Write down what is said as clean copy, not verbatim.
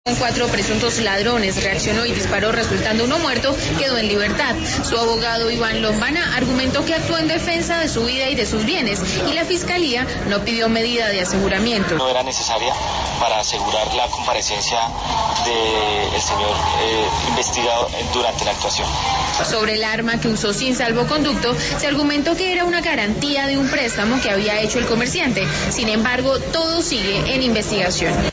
Con 4 presuntos ladrones, reaccionó y disparó, resultando uno muerto, quedó en libertad. Su abogado Iván Lombana argumentó que actuó en defensa de su vida y de sus bienes, y la fiscalía no pidió medida de aseguramiento. No era necesaria para asegurar la comparecencia del señor investigado durante la actuación. Sobre el arma que usó sin salvoconducto, se argumentó que era una garantía de un préstamo que había hecho el comerciante. Sin embargo, todo sigue en investigación.